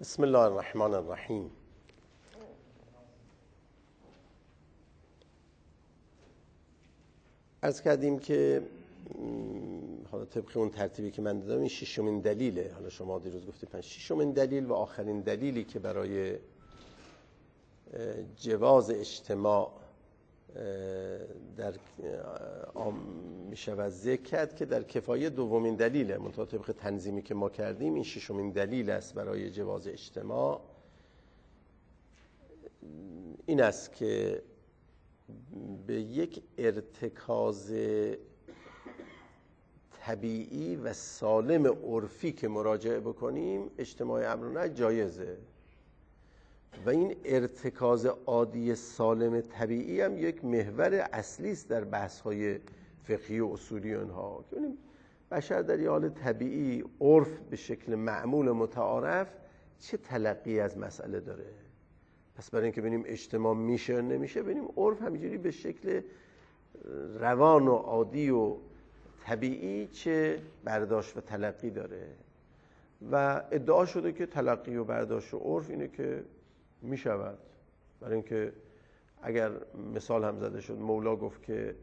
بسم الله الرحمن الرحیم. عرض کردیم که حالا طبق اون ترتیبی که من دادم این ششمین دلیله. حالا شما دیروز گفتید ششمین دلیل و آخرین دلیلی که برای جواز اجتماع در میشه ذکر کرد که در کفایه دومین دلیله. منتها طبق تنظیمی که ما کردیم این ششمین دلیل است برای جواز اجتماع. این است که به یک ارتکاز طبیعی و سالم عرفی که مراجعه بکنیم اجتماع امر و نهی جایزه و این ارتکاز عادی سالم طبیعی هم یک محور اصلی است در بحث‌های فقهی و اصولی اونها که بشر در یه حال طبیعی عرف به شکل معمول متعارف چه تلقی از مسئله داره. پس برای اینکه ببینیم اجتماع میشه نمیشه ببینیم عرف همینجوری به شکل روان و عادی و طبیعی چه برداشت و تلقی داره و ادعا شده که تلقی و برداشت و عرف اینه که میشود. برای اینکه اگر مثال هم زده شد مولا گفت که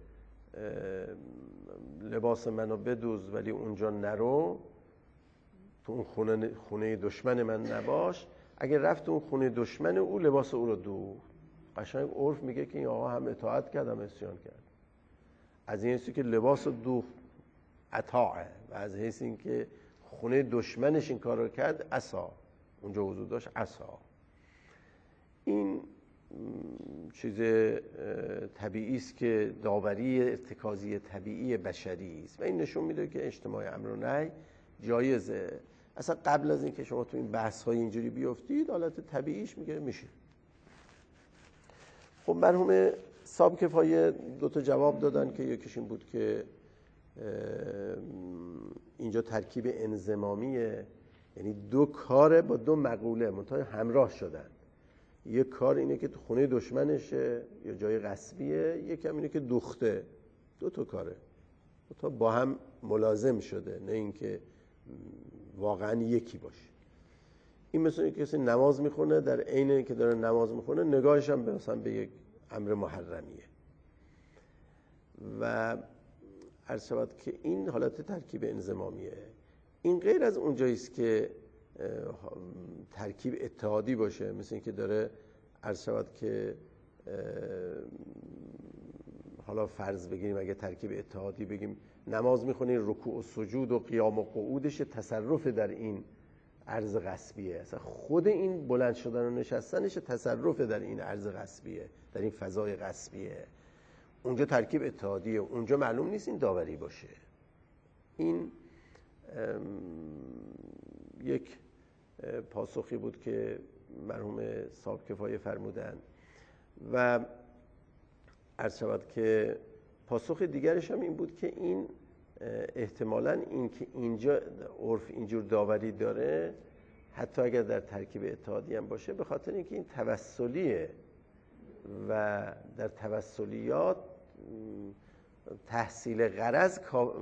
لباس منو بدوز ولی اونجا نرو، تو اون خونه دشمن من نباش. اگر رفت اون خونه دشمن او لباس او رو دوخت، قشنگ عرف میگه که این آقا هم اطاعت کرد هم عصیان کرد. از این حیثی که لباس رو دوخت اطاعه و از حیث این که خونه دشمنش این کار رو کرد عصا، اونجا حضور داشت عصا. این چیز طبیعی است که داوری ارتکازی طبیعی بشری است و این نشون میده که اجتماع امر و نهی جایزه. اصلا قبل از این که شما تو این بحث‌های اینجوری بیافتید حالت طبیعیش میگه میشه. خب مرحوم صاحب کفایه دو تا جواب دادن که یکیش این بود که اینجا ترکیب انضمامیه، یعنی دو کاره با دو مقوله منتها همراه شدن. یک کار اینه که تو خونه دشمنشه یا جای غصبیه، یکم اینه که دوخته. دو تا کاره تا با هم ملازم شده، نه اینکه واقعا یکی باشه. این مثلا کسی نماز میخونه در عین اینکه داره نماز میخونه نگاهش هم مثلا به یک امر محرمیه و عرض شود که این حالت ترکیب انضمامیه. این غیر از اونجایی است که ترکیب اتحادی باشه، مثل اینکه داره عرض شود که حالا فرض بگیریم اگه ترکیب اتحادی بگیم نماز میخونی رکوع و سجود و قیام و قعودش تصرف در این عرض غصبیه. اصلا خود این بلند شدن و نشستنش تصرف در این عرض غصبیه، در این فضای غصبیه. اونجا ترکیب اتحادیه، اونجا معلوم نیست این داوری باشه. این یک پاسخی بود که مرحوم صاحب کفایه فرمودن و عرض شود که پاسخ دیگرش هم این بود که این احتمالاً این که اینجا عرف اینجور داوری داره حتی اگر در ترکیب اتحادی هم باشه به خاطر اینکه این توسلیه و در توسلیات تحصیل غرض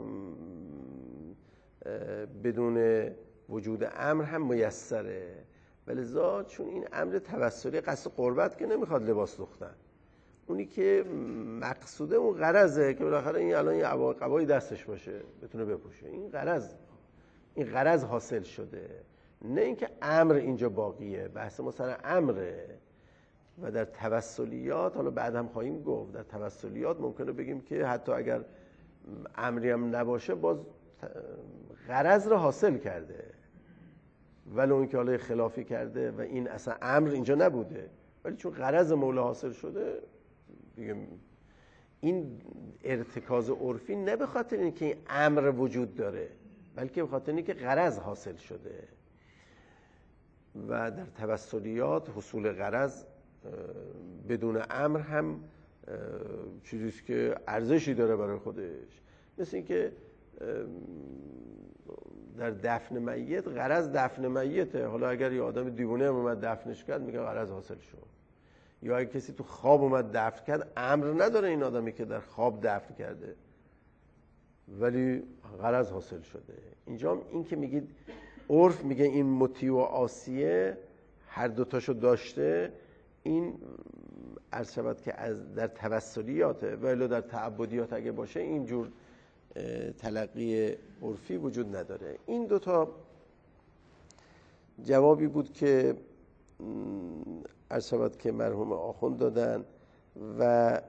بدون وجود امر هم میسره. ولذا چون این امر توسلی قصد قربت که نمیخواد لباس دوختن، اونی که مقصوده اون غرضه که بالاخره این الان یه قبایی دستش باشه بتونه بپوشه. این غرض حاصل شده، نه اینکه امر اینجا باقیه. بحث ما سر امره و در توسلیات حالا بعد هم خواهیم گفت در توسلیات ممکنه بگیم که حتی اگر امری هم نباشه باز غرض رو حاصل کرده ولو اینکه حالا خلافی کرده و این اصلا امر اینجا نبوده، ولی چون غرض مولا حاصل شده دیگه. این ارتکاز عرفی نه به خاطر اینکه این امر وجود داره بلکه به خاطر اینکه غرض حاصل شده و در توسلیات حصول غرض بدون امر هم چیزیست که ارزشی داره برای خودش. مثل اینکه در دفن میت غرض دفن میته، حالا اگر یه آدم دیوونه اومد دفنش کرد میگه غرض حاصل شد، یا اگه کسی تو خواب اومد دفن کرد امر نداره این آدمی که در خواب دفن کرده ولی غرض حاصل شده. اینجا این که میگید عرف میگه این مطیع و عاصیه هر دوتاشو داشته، این عرض شود که از در توسلیاته ولی در تعبدیات اگه باشه اینجور تلقی عرفی وجود نداره. این دوتا جوابی بود که عرض شود که مرحوم آخوند دادن و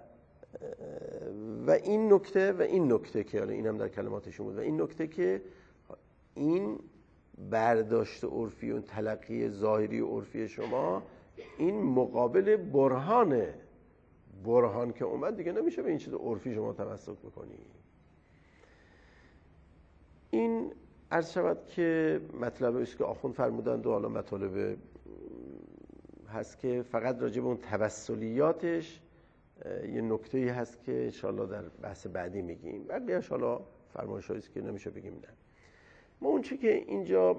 این نکته که حالا اینم در کلماتشون بود و این نکته که این برداشت عرفی و تلقی ظاهری عرفی شما این مقابل برهانه. برهان که اومد دیگه نمیشه به این چیز عرفی شما تمسک بکنی. این عرض شود که مطلب است که آخوند فرمودند و حالا مطالب هست که فقط راجع به اون توسلیاتش یه نکته‌ای هست که انشاءالله در بحث بعدی میگیم. بقیه‌اش حالا فرمایش‌هایی است که نمیشه بگیم نه. ما اون چی که اینجا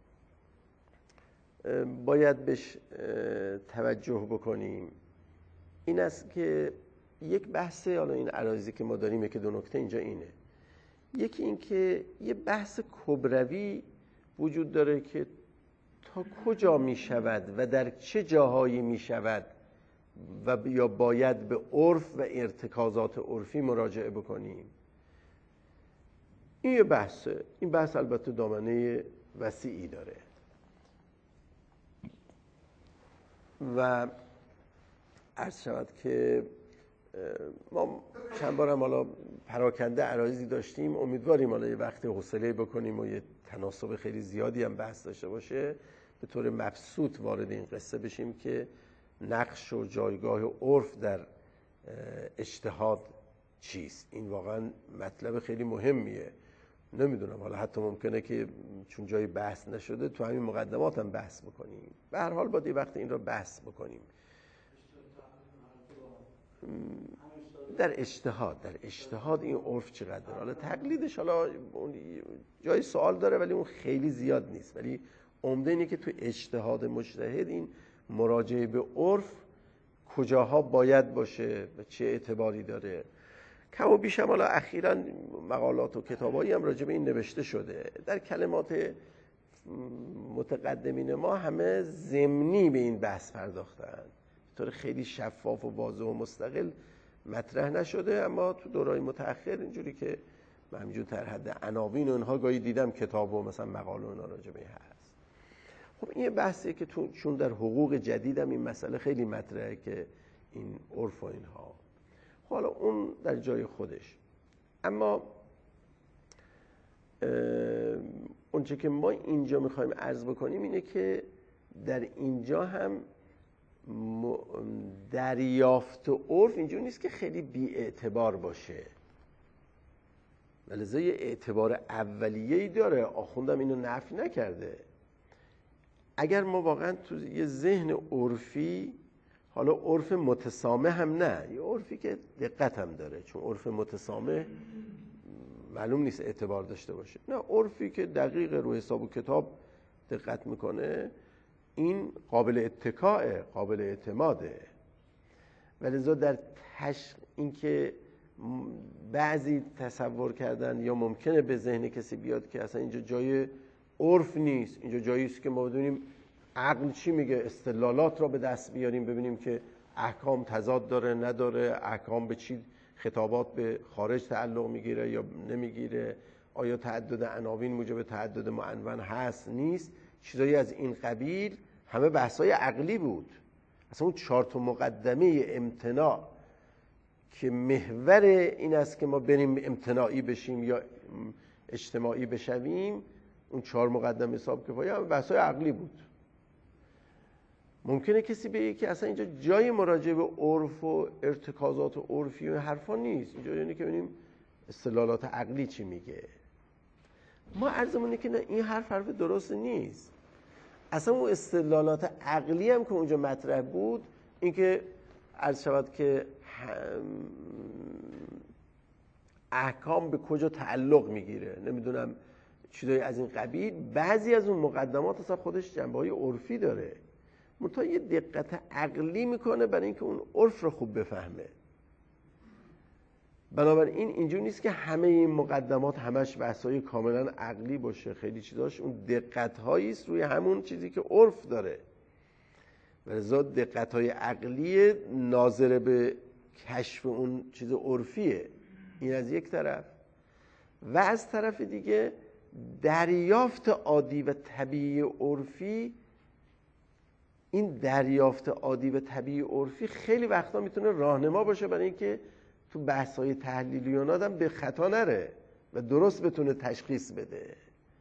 باید بهش توجه بکنیم این است که یک بحث، حالا این عراضی که ما داریم که دو نکته اینجا اینه. یکی این که یه بحث کبروی وجود داره که تا کجا می شود و در چه جاهایی می شود و یا باید به عرف و ارتکازات عرفی مراجعه بکنیم. این یه بحثه. این بحث البته دامنه وسیعی داره و عرض شود که ما چند بارم حالا پراکنده عرایضی داشتیم. امیدواریم حالا یه وقت حوصله بکنیم و یه تناسب خیلی زیادی هم بحث داشته باشه، به طور مبسوط وارد این قصه بشیم که نقش و جایگاه عرف در اجتهاد چیست. این واقعا مطلب خیلی مهمیه. نمیدونم حالا حتی ممکنه که چون جای بحث نشده تو همین مقدمات هم بحث بکنیم. به هر حال باید یه وقت این را بحث بکنیم. در اجتهاد این عرف چقدر داره. حالا تقلیدش حالا جای سوال داره ولی اون خیلی زیاد نیست، ولی عمده اینه که تو اجتهاد مجتهد این مراجعه به عرف کجاها باید باشه و چه اعتباری داره. کم و بیش هم حالا اخیراً مقالات و کتابایی هم راجع به این نوشته شده. در کلمات متقدمین ما همه ضمنی به این بحث پرداختن، به طور خیلی شفاف و واضح و مستقل مطرح نشده، اما تو دورای متأخر اینجوری که من همینجور در حد عناوین و اینها گاهی دیدم کتاب و مثلا مقاله و اینا راجع به این هست. خب این بحثیه که چون در حقوق جدیدم این مسئله خیلی مطرحه که این عرف و اینها، حالا اون در جای خودش. اما اونچه که ما اینجا میخوایم عرض بکنیم اینه که در اینجا هم دریافت و عرف اینجور نیست که خیلی بی اعتبار باشه، ولذا یه اعتبار اولیه‌ای داره. آخوندم اینو نفی نکرده. اگر ما واقعا تو یه ذهن عرفی، حالا عرف متسامح هم نه، یه عرفی که دقت هم داره، چون عرف متسامح معلوم نیست اعتبار داشته باشه، نه عرفی که دقیق رو حساب و کتاب دقت میکنه، این قابل اتکاءه، قابل اعتماده. ولذا در این که بعضی تصور کردن یا ممکنه به ذهن کسی بیاد که اصلا اینجا جای عرف نیست، اینجا جایی است که ما بدونیم عقل چی میگه، استدلالات را به دست بیاریم ببینیم که احکام تضاد داره نداره، احکام به چی خطابات به خارج تعلق میگیره یا نمیگیره، آیا تعدد عناوین موجب تعدد معنون هست نیست، چیزایی از این قبیل. همه بحث‌های عقلی بود. اصلا اون 4 مقدمه امتناع که محور این است که ما بریم امتناعی بشیم یا اجتماعی بشویم، اون 4 مقدمه حساب کفایه همه بحث‌های عقلی بود. ممکنه کسی بگه که اصلا اینجا جای مراجعه به عرف و ارتکازات و عرفی و حرفا نیست، اینجا یعنی که ببینیم استدلالات عقلی چی میگه. ما عرضمونه که نه، این حرف درست نیست. اصلا اون استدلالات عقلی هم که اونجا مطرح بود، این که عرض شود که احکام به کجا تعلق میگیره، نمیدونم چیزایی از این قبیل، بعضی از اون مقدمات اصلا خودش جنبه‌های عرفی داره، منتها یه دقت عقلی میکنه برای اینکه اون عرف رو خوب بفهمه. بنابراین اینجور نیست که همه این مقدمات همش بحث‌های کاملا عقلی باشه، خیلی چیزاش اون دقت‌هایی است روی همون چیزی که عرف داره. ولذا دقت‌های عقلی ناظر به کشف اون چیز عرفیه. این از یک طرف. و از طرف دیگه دریافت عادی و طبیعی عرفی، این دریافت عادی و طبیعی عرفی خیلی وقتا میتونه راهنما باشه برای اینکه تو بحث‌های تحلیلی و آدم به خطا نره و درست بتونه تشخیص بده.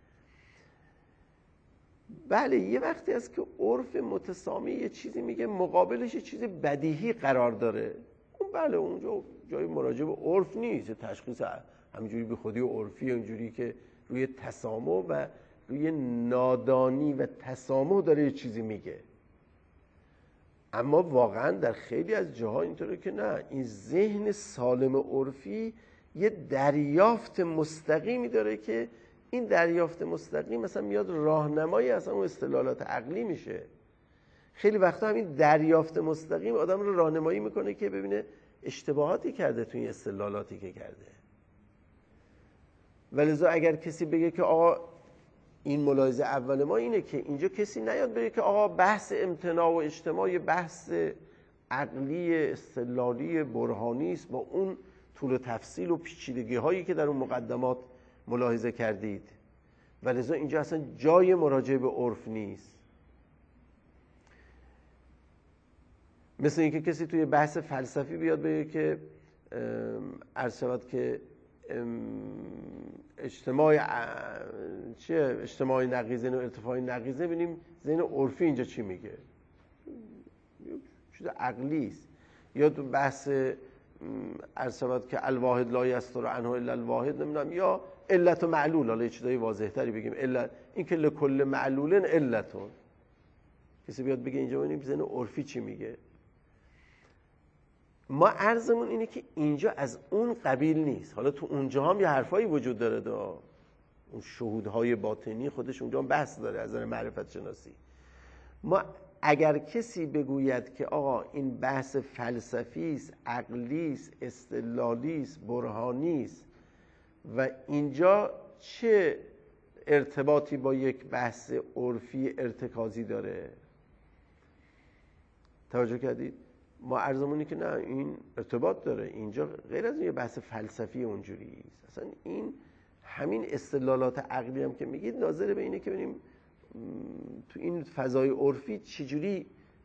بله یه وقتی هست که عرف متسامی یه چیزی میگه، مقابلش یه چیز بدیهی قرار داره، اون بله اونجا جای مراجعه به عرف نیست، تشخیص همینجوری به خودی عرفی، اونجوری که روی تسامح و روی نادانی و تسامح داره یه چیزی میگه. اما واقعا در خیلی از جاها اینطوره که نه، این ذهن سالم عرفی یه دریافت مستقیمی داره که این دریافت مستقیم مثلا میاد راهنمایی اصلا اون استدلالات عقلی میشه. خیلی وقتا همین دریافت مستقیم آدم رو راهنمایی میکنه که ببینه اشتباهاتی کرده توی این استدلالاتی که کرده. ولذا اگر کسی بگه که آقا این ملاحظه اول ما اینه که اینجا کسی نیاد بگه که آقا بحث امتناع و اجتماع بحث عقلی استدلالی برهانی است با اون طول و تفصیل و پیچیدگی هایی که در اون مقدمات ملاحظه کردید، ولذا اینجا اصلا جای مراجعه به عرف نیست. مثل اینکه کسی توی بحث فلسفی بیاد بگه که عرض شود که اجتماع نقیضه و ارتفاع نقیضه، ببینیم ذهن عرفی اینجا چی میگه، چیز عقلی است. یا تو بحث عرض شود که الواحد لا یستر عنه الا الواحد، نمیدونم، یا علت و معلول، حالا یه چیزای واضح تری بگیم، علت این که لکل معلول علتون، کسی بیاد بگه اینجا ببینیم ذهن عرفی چی میگه. ما عرضمون اینه که اینجا از اون قبیل نیست. حالا تو اونجا هم یه حرفایی وجود داره، اون شهودهای باطنی خودش اونجا هم بحث داره از نظر معرفت شناسی. ما اگر کسی بگوید که آقا این بحث فلسفی است، عقلی است، استدلالی است، برهانی است و اینجا چه ارتباطی با یک بحث عرفی ارتکازی داره، توجه کردید؟ ما عرضمونی که نه، این ارتباط داره، اینجا غیر از یه بحث فلسفی اونجوری است. اصلا این همین استدلالات عقلی هم که میگید ناظر به اینه که ببینیم تو این فضای عرفی چجوری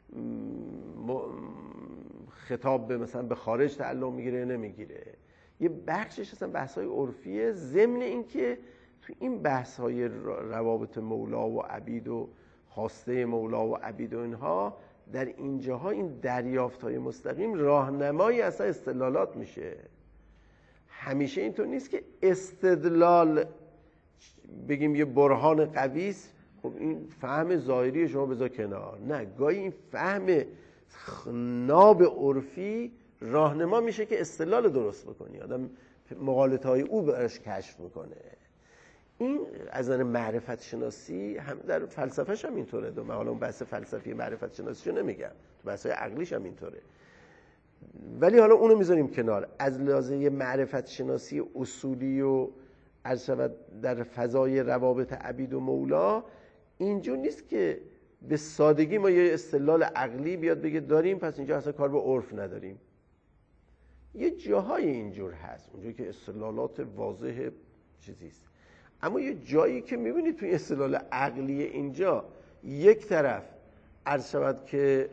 خطاب به مثلا به خارج تعلق میگیره نمیگیره. یه بخشش اصلا بحث‌های عرفیه، ضمن این که تو این بحث‌های روابط مولا و عبید و خواسته مولا و عبید و اینها، در اینجاها این دریافت‌های مستقیم راهنمایی اصلا استدلالات میشه. همیشه اینطور نیست که استدلال بگیم یه برهان قوی است، خب این فهم ظاهری شما بذار کنار. نه، گاهی این فهم ناب عرفی راهنما میشه که استدلال درست بکنی، آدم مغالطه‌های او براش کشف میکنه. این از نظر معرفت شناسی هم در فلسفه‌ش هم اینطوره. من حالا اون بحث فلسفی معرفت شناسیشو نمیگم، تو بحث‌های عقلیش هم اینطوره، ولی حالا اونو میذاریم کنار. از لحاظ معرفت شناسی اصولی و عرض شود در فضای روابط عبید و مولا، اینجور نیست که به سادگی ما یه استدلال عقلی بیاد بگه داریم پس اینجا اصلا کار به عرف نداریم. یه جاهای اینجور هست، اونجایی که استدلالات واضح چیزیست، اما یه جایی که میبینید توی استدلال عقلی اینجا یک طرف عرض شود که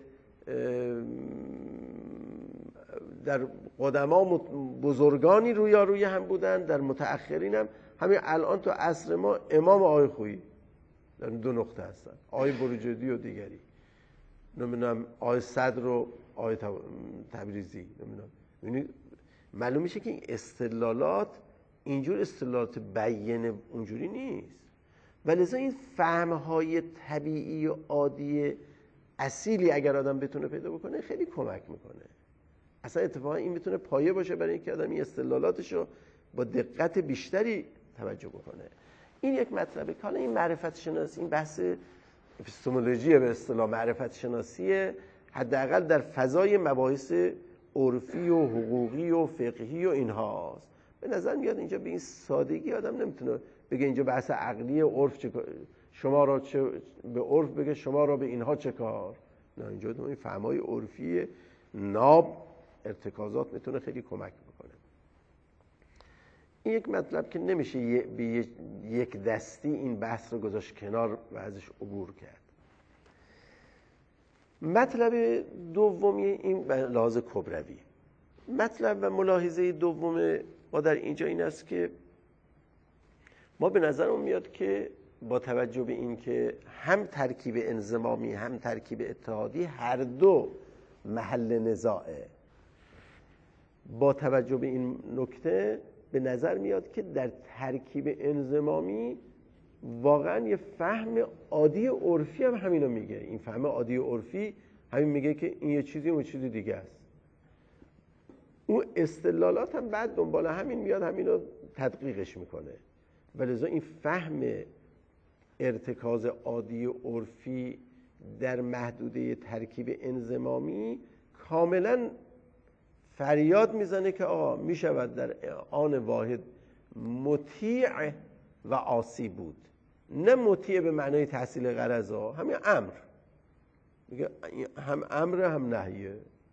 در قدما بزرگانی روی هم بودن، در متأخرین هم همین الان تو عصر ما امام آقای خویی در دو نقطه هستن، آقای بروجردی و دیگری، نمیدونم آقای صدر و آقای تبریزی، نمیدونم. معلوم میشه که این استدلالات اینجور استدلالات بیان اونجوری نیست، ولذا این فهمهای طبیعی و عادی اصیلی اگر آدم بتونه پیدا بکنه خیلی کمک میکنه. اصلا اتفاقا این میتونه پایه باشه برای اینکه آدم این استدلالاتشو با دقت بیشتری توجه بکنه. این یک مطلبه. حالا این معرفت شناسی، این بحث اپیستمولوژی به اصطلاح معرفت شناسی، حداقل در فضای مباحث عرفی و حقوقی و فقهی و اینهاست. به نظر میاد اینجا به این سادگی آدم نمیتونه بگه اینجا بحث عقلی عرف شما را چه به عرف بگه شما را به اینها چه کار. نه، اینجا این فهمای عرفی ناب ارتکازات میتونه خیلی کمک بکنه. این یک مطلب که نمیشه به یک دستی این بحث رو گذاشت کنار و ازش عبور کرد. مطلب دومی این به لحاظ کبروی، مطلب و ملاحظه دوم ما در اینجا این است که ما به نظرمون میاد که با توجه به این که هم ترکیب انضمامی هم ترکیب اتحادی هر دو محل نزاعه، با توجه به این نکته به نظر میاد که در ترکیب انضمامی واقعا یه فهم عادی عرفی هم همینو میگه. این فهم عادی عرفی همین میگه که این یه چیزی اون چیزی دیگه است. اون استدلالات هم بعد دنبال همین میاد همینو تدقیقش میکنه. ولذا این فهم ارتکاز عادی عرفی در محدوده ترکیب انضمامی کاملا فریاد میزنه که آقا میشود در آن واحد مطیع و عاصی بود. نه مطیع به معنای تحصیل غرض ها، همین امر میگه، هم امر هم نهیه.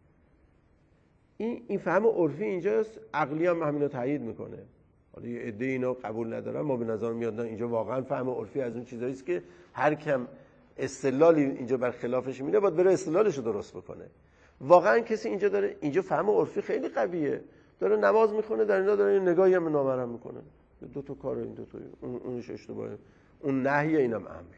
این فهم عرفی اینجاست. عقلی هم همینو تایید میکنه. حالا یه عده اینو قبول ندارن، ما به نظر میاد اینجا واقعا فهم عرفی از اون چیزایی است که هر کم استدلالی اینجا بر خلافش میده باید بره استدلالش رو درست بکنه. واقعا کسی اینجا داره، اینجا فهم عرفی خیلی قویه، داره نماز میخونه، در اینا داره نگاهی هم نامحرم میکنه، دو تا کار، این دو تا اونش اشتباهه، اون نهیه اینم امر.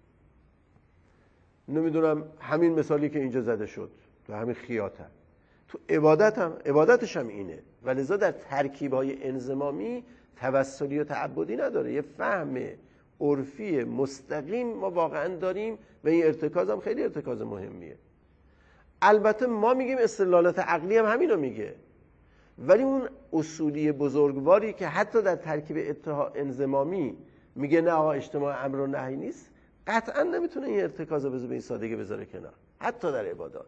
نمیدونم همین مثالی که اینجا زده شد تو همین خیاطه، تو عبادت هم عبادتش هم اینه. ولذا در ترکیب‌های انضمامی توسلی و تعبدی نداره، یه فهم عرفی مستقیم ما واقعا داریم و این ارتکاز هم خیلی ارتکاز مهمیه. البته ما میگیم استدلالات عقلی هم همینو میگه، ولی اون اصولی بزرگواری که حتی در ترکیب انضمامی میگه نه آقا اجتماع امر و نهی نیست، قطعا نمیتونه این ارتکاز رو به این سادگی بذاره کنار. حتی در عبادات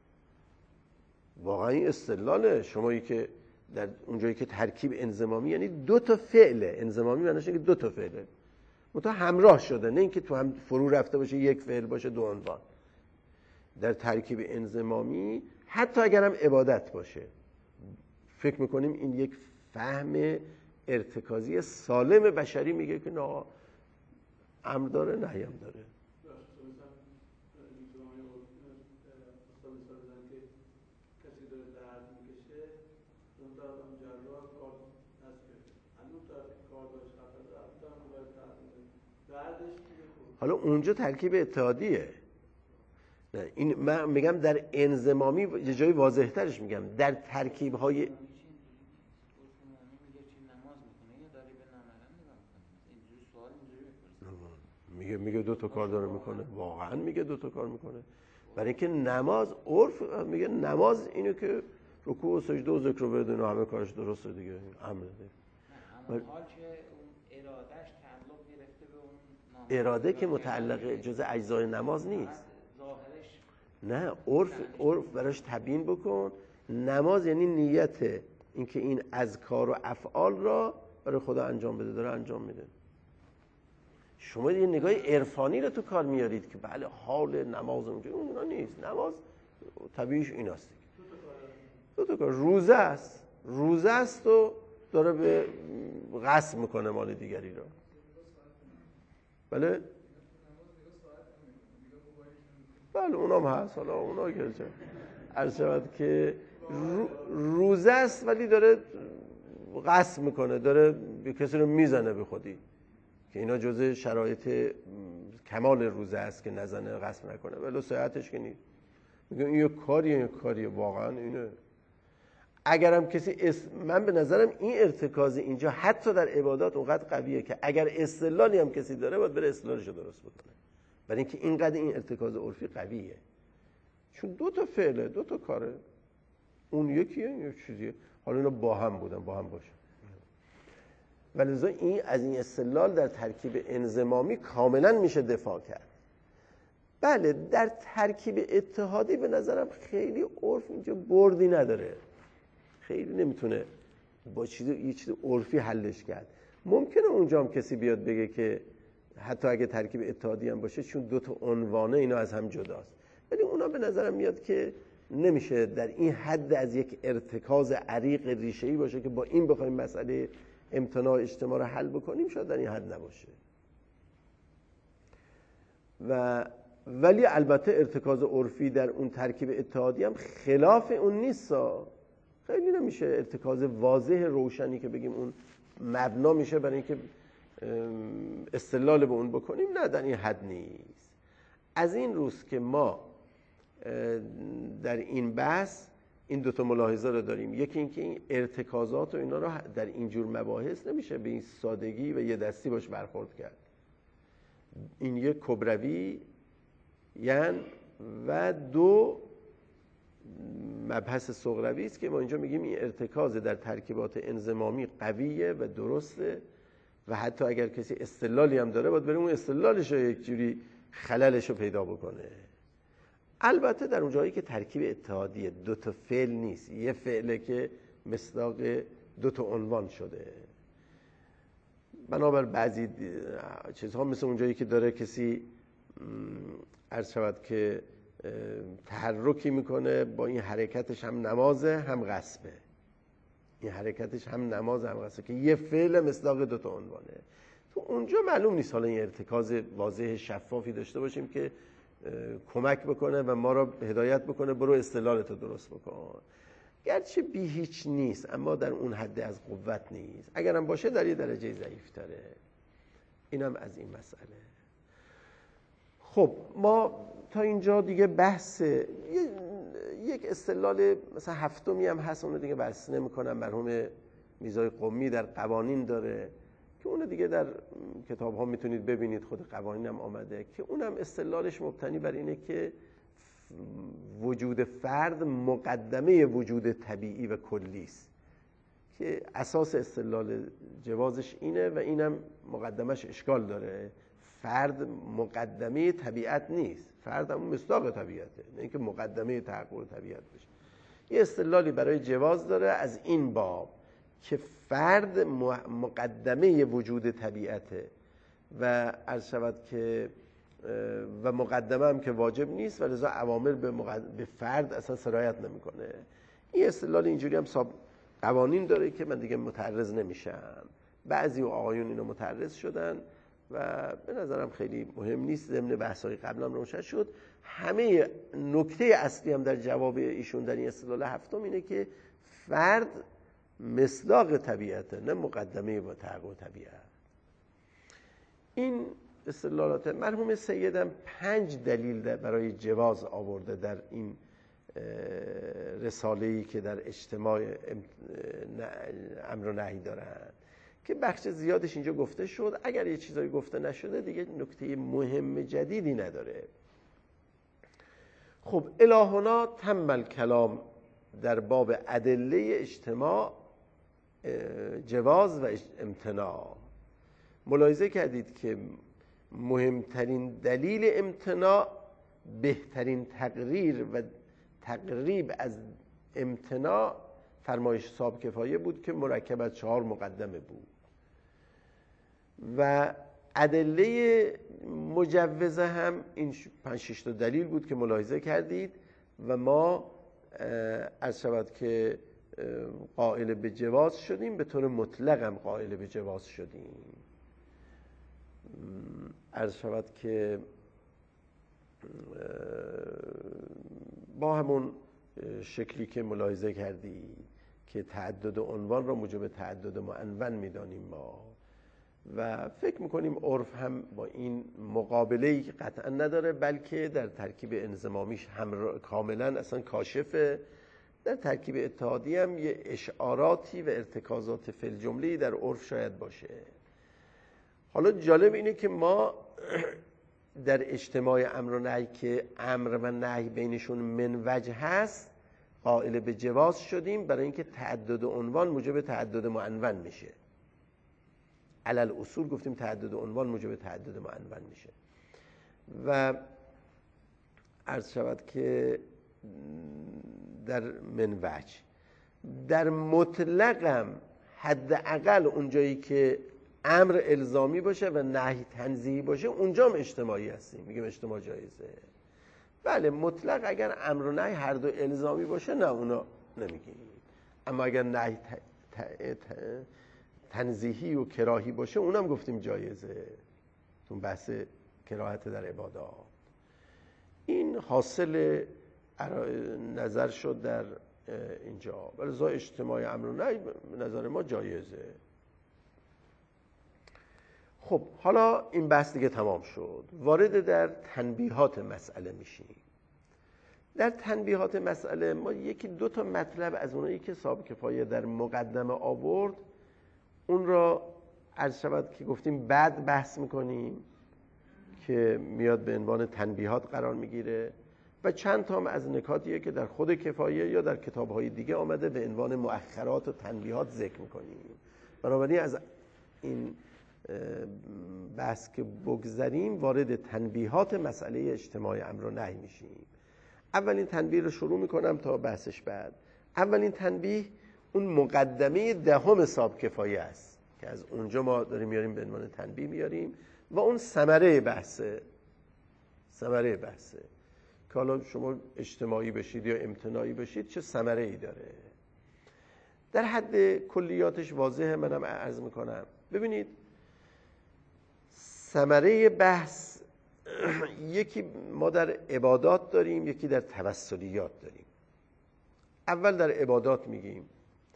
واقعا این استدلاله. شمایی که در اونجایی که ترکیب انضمامی یعنی دو تا فعله، انضمامی معنیش اینه که دو تا فعله متا همراه شده، نه اینکه تو هم فرو رفته باشه یک فعل باشه دو عنوان. در ترکیب انضمامی حتی اگرم عبادت باشه فکر میکنیم این یک فهم ارتکازی سالم بشری میگه که نه امر داره نهی هم داره. حالا اونجا ترکیب اتحادیه. نه این من میگم در انضمامی یه جایی واضح ترش میگم. در ترکیب های میگه دو تا کار داره میکنه، واقعا میگه دو تا کار میکنه. برای اینکه نماز عرف میگه نماز اینو که رکوع و سجده و ذکر و ورد اینا همه کارش درسته دیگه، امر دیگه. حال که اون ارادهش تعلق گرفته به اون اراده که متعلق جزء اجزای نماز نیست. نه عرف براش تبیین بکن. نماز یعنی نیت اینکه این اذکار و افعال را برای خدا انجام بده، داره انجام میده. شما یه نگاه عرفانی رو تو کار میارید که بله حال نماز اونجا اون نیست. نماز طبیعیش این است. دو تا کار، روزه است و داره به غصب میکنه مال دیگری رو. بله اونام هست. حالا اونا که عرض شود که روزه است ولی داره غصب میکنه، داره کسی رو میزنه به خودی، که اینا جزء شرایط کمال روزه است که نزنه، غصب نکنه، ولی صحتش که نیست. میگم این یه کاریه واقعا اینه. اگرم کسی من به نظرم این ارتکاز اینجا حتی در عبادات اونقدر قویه که اگر استدلالی هم کسی داره باید بره استدلالش رو درست بکنه، برای اینکه اینقدر این ارتکاز عرفی قویه. چون دو تا فعله، دو تا کاره، اون یکیه این یک چیزیه. حالا اینا با هم بودن، با هم باشه. ولذا این از این استدلال در ترکیب انضمامی کاملا میشه دفاع کرد. بله در ترکیب اتحادی به نظرم خیلی عرف اینجا بردی نداره، خیلی نمیتونه با یه چیز عرفی حلش کرد. ممکنه اونجا هم کسی بیاد بگه که حتی اگه ترکیب اتحادی هم باشه چون دو تا عنوانه اینا از هم جداست، ولی اونا به نظرم میاد که نمیشه در این حد از یک ارتکاز عریق ریشه‌ای باشه که با این بخوایم مسئله امتناع اجتماع رو حل بکنیم، شاید در این حد نباشه. ولی البته ارتکاز عرفی در اون ترکیب اتحادی هم خلاف اون نیست، خیلی نمیشه ارتکاز واضح روشنی که بگیم اون مبنا میشه برای اینکه استدلال به اون بکنیم، نه در این حد نیست. از این روز که ما در این بحث این دوتا ملاحظه رو داریم، یکی اینکه این ارتکازات و اینا رو در اینجور مباحث نمیشه به این سادگی و یه دستی باش برخورد کرد. این یک کبروی یعنی و دو مبحث صغروی است که ما اینجا میگیم این ارتکاز در ترکیبات انضمامی قویه و درسته و حتی اگر کسی استدلالی هم داره باید بریم اون استدلالش رو یک جوری خللش رو پیدا بکنه. البته در اون جایی که ترکیب اتحادیه، دو تا فعل نیست، یه فعله که مصداق دو تا عنوان شده. بنابر بعضی چیزها مثل اون جایی که داره کسی عرض شود که تحرکی میکنه، با این حرکتش هم نمازه هم غصبه، این حرکتش هم نماز هم غصبه که یه فعل مصداق دو تا عنوانه. تو اونجا معلوم نیست حالا این ارتکاز واضح شفافی داشته باشیم که کمک بکنه و ما را هدایت بکنه برو استدلالتو درست بکن. گرچه بی هیچ نیست اما در اون حد از قوت نیست، اگرم باشه در یه درجه ضعیف‌تره. اینم از این مسئله. خب ما تا اینجا دیگه بحث یک استدلال مثلا هفتمی هم هست، اونو دیگه بحث نمی‌کنم، مرحوم میرزای قمی در قوانین داره که اونو دیگه در کتاب ها میتونید ببینید، خود قوانین هم آمده که اونم استدلالش مبتنی بر اینه که وجود فرد مقدمه وجود طبیعی و کلی است، که اساس استدلال جوازش اینه و اینم مقدمش اشکال داره. فرد مقدمه طبیعت نیست، فرد هم مصداق طبیعته، نه اینکه مقدمه تحقق طبیعت بشه. یه استدلالی برای جواز داره از این باب که فرد مقدمه وجود طبیعته و عرض شود که و مقدمه هم که واجب نیست و لذا اوامر به فرد اصلا سرایت نمیکنه. این استدلال اینجوری هم قوانین داره که من دیگه متعرض نمیشم. بعضی آقایون اینو متعرض شدن و به نظرم خیلی مهم نیست، ضمن بحث‌های قبلا روشن شد. همه نکته اصلی هم در جواب ایشون در این استدلال هفتم اینه که فرد مصداق طبیعته، نه مقدمه و تحقق طبیعت. این استدلالات مرحوم سیدم 5 دلیل برای جواز آورده در این رساله‌ای که در اجتماع امر و نهی دارن که بخش زیادش اینجا گفته شد. اگر یه چیزایی گفته نشده دیگه نکته مهم جدیدی نداره. خب الهنا تم الکلام در باب ادله اجتماع، جواز و امتناع. ملاحظه کردید که مهمترین دلیل امتناع بهترین تقریر و تقریب از امتناع فرمایش صاحب کفایه بود که مرکب از 4 مقدمه بود و ادله مجوزه هم این 5-6 تا دلیل بود که ملاحظه کردید و ما عرض شود که قائل به جواز شدیم، به طور مطلق هم قائل به جواز شدیم. عرض شود که با همون شکلی که ملاحظه کردی که تعدد عنوان را موجب تعدد معنون میدانیم ما و فکر میکنیم عرف هم با این مقابله‌ای که قطعا نداره، بلکه در ترکیب انضمامیش هم کاملا اصلا کاشفه. در ترکیب اتحادی هم یه اشعاراتی و ارتکازات فی الجمله در عرف شاید باشه. حالا جالب اینه که ما در اجتماع امر و نهی که امر و نهی بینشون من وجه هست قائل به جواز شدیم، برای اینکه تعدد عنوان موجب تعدد معنون میشه. علل اصول گفتیم تعدد عنوان موجب تعدد معنون میشه و عرض شود که در منوج در مطلقم حداقل اونجایی که امر الزامی باشه و نهی تنزیهی باشه اونجا هم اجتماعی هستیم، میگیم اجتماع جایزه. بله مطلق اگر امر و نهی هر دو الزامی باشه نه اونا نمیگیم، اما اگر نهی تنزیهی و کراهی باشه اونم گفتیم جایزه، تو بحث کراهت در عبادات. این حاصل نظر شد در اینجا، ولی اجتماع امر و نهی نظر ما جایزه. خب حالا این بحث دیگه تمام شد، وارد در تنبیهات مسئله میشیم. در تنبیهات مسئله ما یکی دو تا مطلب از اونایی که صاحب کفایه در مقدمه آورد اون را عرض شود که گفتیم بعد بحث میکنیم که میاد به عنوان تنبیهات قرار میگیره، و چند تا هم از نکاتیه که در خود کفایه یا در کتاب‌های دیگه آمده به عنوان مؤخرات و تنبیهات ذکر میکنیم. بنابراین از این بحث که بگذریم وارد تنبیهات مسئله اجتماع امر و نهی میشیم. اولین تنبیه رو شروع میکنم تا بحثش بعد. اولین تنبیه اون مقدمه دهم صاحب کفایه است که از اونجا ما داریم میاریم به عنوان تنبیه میاریم و اون ثمره بحثه که حالا شما اجتماعی بشید یا امتناعی بشید چه ثمره ای داره. در حد کلیاتش واضحه، منم عرض میکنم. ببینید ثمره بحث یکی ما در عبادات داریم، یکی در توسلیات داریم. اول در عبادات میگیم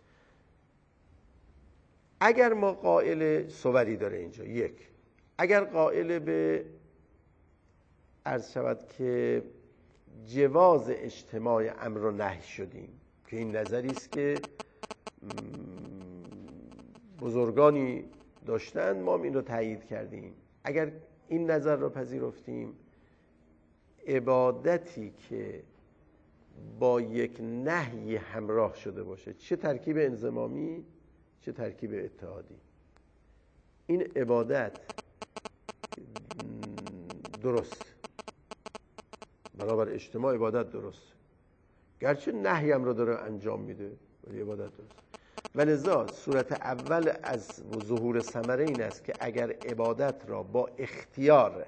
اگر ما قائل صوری داره اینجا، یک اگر قائل به عرض شود که جواز اجتماع امر و نهی شدیم که این نظری است که بزرگانی داشتن، ما هم این رو تایید کردیم. اگر این نظر رو پذیرفتیم عبادتی که با یک نهی همراه شده باشه، چه ترکیب انضمامی چه ترکیب اتحادی، این عبادت درست برابر اجتماع عبادت درست، گرچه نهی هم رو داره انجام میده ولی عبادت درست. و لذا صورت اول از ظهور ثمره این است که اگر عبادت را با اختیار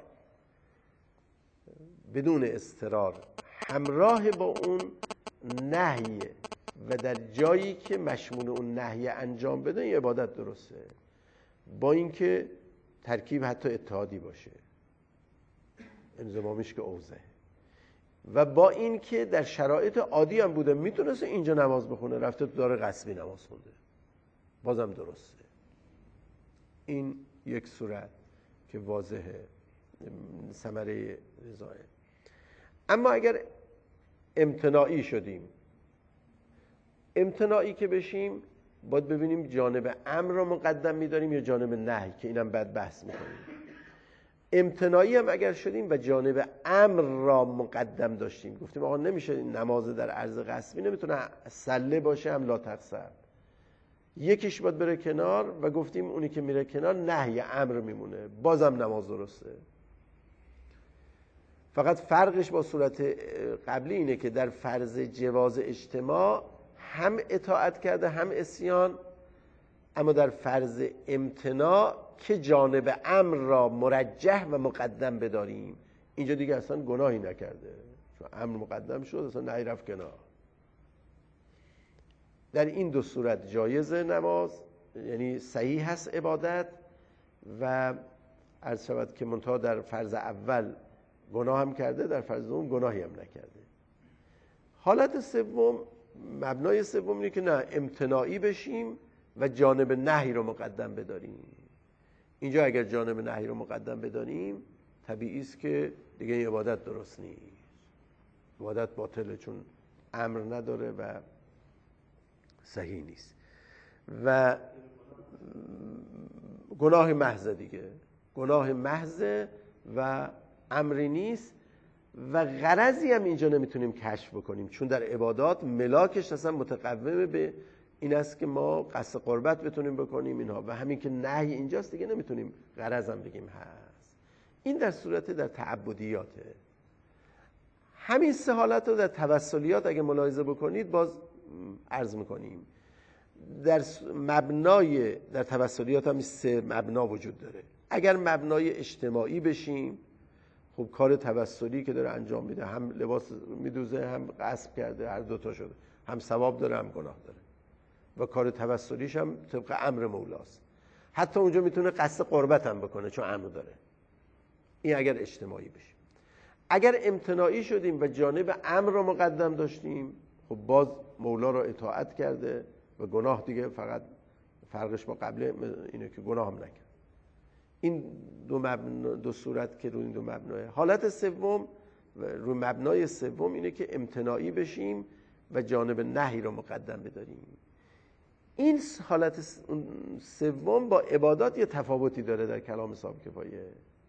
بدون اضطرار همراه با اون نهی و در جایی که مشمول اون نهی انجام بده این عبادت درسته، با اینکه ترکیب حتی اتحادی باشه، انضمامیش که اوضحه، و با این که در شرایط عادی هم بوده میتونسته اینجا نماز بخونه، رفته تو دار غصبی نماز خونده، بازم درسته. این یک صورت که واضحه ثمره رضاه. اما اگر امتناعی شدیم، امتناعی که بشیم باید ببینیم جانب امر را مقدم می‌داریم یا جانب نهی، که اینم بعد بحث می‌کنیم. امتناعی هم اگر شدیم و جانب امر را مقدم داشتیم، گفتیم آقا نمیشه نماز در عرض غصبی نمیتونه سله باشه هم لا تقصر، یکیش باید بره کنار و گفتیم اونی که میره کنار نهی امر میمونه، بازم نماز درسته. فقط فرقش با صورت قبلی اینه که در فرض جواز اجتماع هم اطاعت کرده هم عصیان، اما در فرض امتناع که جانب امر را مرجح و مقدم بداریم اینجا دیگه اصلا گناهی نکرده، چون امر مقدم شد اصلا نهی رفت کنار. در این دو صورت جایز نماز، یعنی صحیح هست عبادت، و عرض شود که منتها در فرض اول گناه هم کرده، در فرض دوم گناهی هم نکرده. حالت سوم، مبنای سوم اینه که نه امتناعی بشیم و جانب نهی رو مقدم بداریم. اینجا اگر جانب نهی رو مقدم بداریم طبیعی است که دیگه این عبادت درست نیست، عبادت باطله، چون امر نداره و صحیح نیست و گناه محض دیگه، گناه محض و امری نیست و غرضی هم اینجا نمیتونیم کشف بکنیم، چون در عبادات ملاکش اصلا متقوم به این است که ما قصد قربت بتونیم بکنیم اینها، و همین که نهی اینجاست دیگه نمیتونیم غرض هم بگیم هست. این در صورت در تعبدیاته. همین سه حالت رو در توسلیات اگه ملاحظه بکنید باز عرض میکنیم در توسلیات هم سه مبنا وجود داره. اگر مبنای اجتماعی بشیم، خب کار توسلی که داره انجام میده هم لباس میدوزه هم غصب کرده، هر دوتا شده، هم ثواب داره هم گناه داره و کار توسلیش هم طبق امر مولاست. حتی اونجا میتونه قصد قربت هم بکنه چون امر داره. این اگر اجتماعی بشیم. اگر امتناعی شدیم و جانب امر رو مقدم داشتیم، خب باز مولا رو اطاعت کرده و گناه دیگه فقط فرقش با قبل اینه که گناه هم نکرد. این دو صورت که روی این دو مبنای. حالت سوم روی مبنای سوم اینه که امتناعی بشیم و جانب نهی رو مقدم بداریم. این حالت سوم با عبادات یه تفاوتی داره در کلام صاحب کفایه.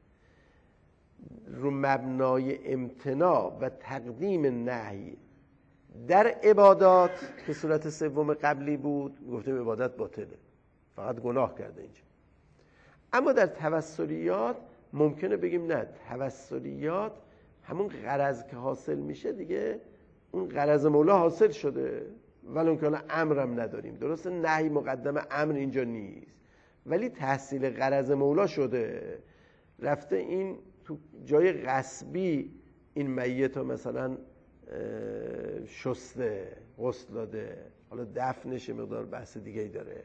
رو مبنای امتناع و تقدیم نهی در عبادات که صورت سوم قبلی بود، گفتیم عبادت باطله، فقط گناه کرده اینجا. اما در توسلیات ممکنه بگیم نه، توسلیات همون غرض که حاصل میشه دیگه اون غرض مولا حاصل شده، ولی اون که امرم نداریم. درسته نهی مقدم امر اینجا نیست، ولی تحصیل غرض مولا شده، رفته این تو جای غصبی این میت رو مثلا شسته، غسل داده، حالا دفنش مقدار بحث دیگه ای داره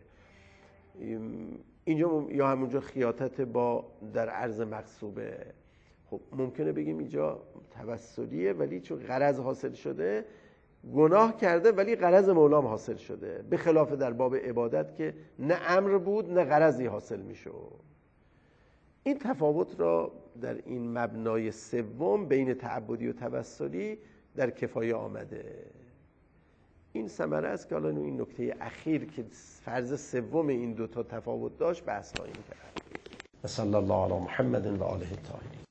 اینجا، یا همونجا خیاطت با در عرض مغصوبه. خب ممکنه بگیم اینجا توسلیه ولی چون غرض حاصل شده، گناه کرده ولی غرض مولام حاصل شده، به خلاف در باب عبادت که نه امر بود نه غرضی حاصل میشه. این تفاوت را در این مبنای سوم بین تعبدی و توسلی در کفایه آمده. این ثمره است که حالا این نکته اخیر که فرض سوم این دوتا تفاوت داشت بحث خواهیم کرد. صلی الله علی محمد و آله الطاهرین.